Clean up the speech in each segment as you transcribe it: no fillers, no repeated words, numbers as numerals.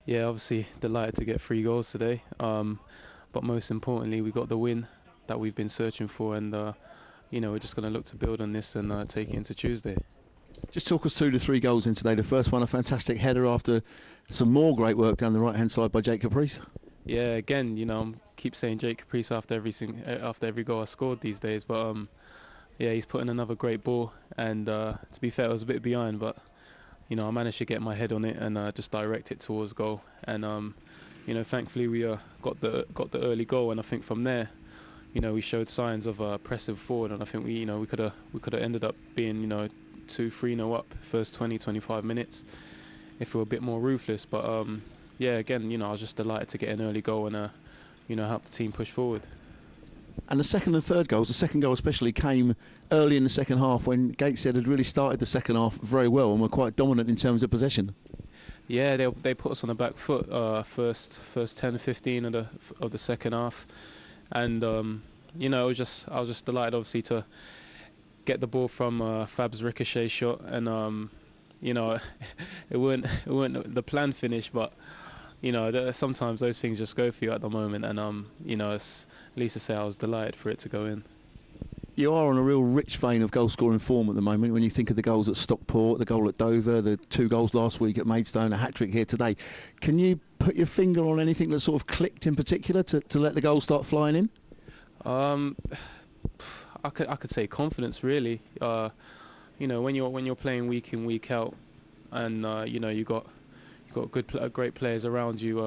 Yeah, obviously delighted to get 3 goals today. But most importantly, we got the win that we've been searching for, and we're just going to look to build on this and take it into Tuesday. Just talk us through the 3 goals in today. The first one, a fantastic header after some more great work down the right hand side by Jake Caprice. Yeah, again, I keep saying Jake Caprice after every goal I scored these days, but yeah, he's putting another great ball, and to be fair, I was a bit behind, but I managed to get my head on it and just direct it towards goal, and thankfully we got the early goal, and I think from there, we showed signs of pressing forward, and I think we could have ended up being 2-3-0 up first 20-25 minutes if we were a bit more ruthless. But yeah, again, I was just delighted to get an early goal and help the team push forward. And the second and third goals, the second goal especially, came early in the second half when Gateshead had really started the second half very well and were quite dominant in terms of possession. Yeah, they put us on the back foot first 10-15 of the second half, and I was just delighted obviously to get the ball from Fab's ricochet shot, and you know it weren't the planned finish, but sometimes those things just go for you at the moment, and it's at least to say I was delighted for it to go in. You are on a real rich vein of goal scoring form at the moment when you think of the goals at Stockport, the goal at Dover, the 2 goals last week at Maidstone, a hat trick here today. Can you put your finger on anything that sort of clicked in particular to let the goals start flying in? Um, I could say confidence really. When you're playing week in week out, and you got great players around you.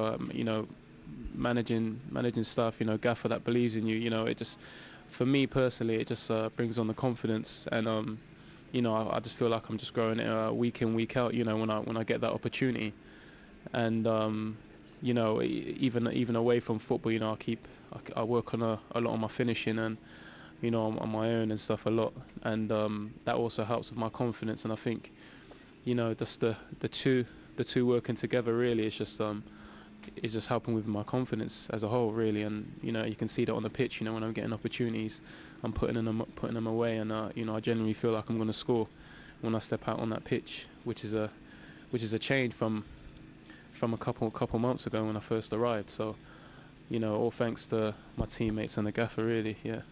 Managing stuff. Gaffer that believes in you. It just, for me personally, it just brings on the confidence, and I just feel like I'm just growing week in week out. When I get that opportunity, and even away from football, I work a lot on my finishing, and on my own and stuff a lot, and that also helps with my confidence. And I think just the two working together really is just helping with my confidence as a whole really. And you can see that on the pitch. When I'm getting opportunities, I'm putting them away, and I genuinely feel like I'm going to score when I step out on that pitch, which is a change from a couple months ago when I first arrived. So all thanks to my teammates and the gaffer really. Yeah.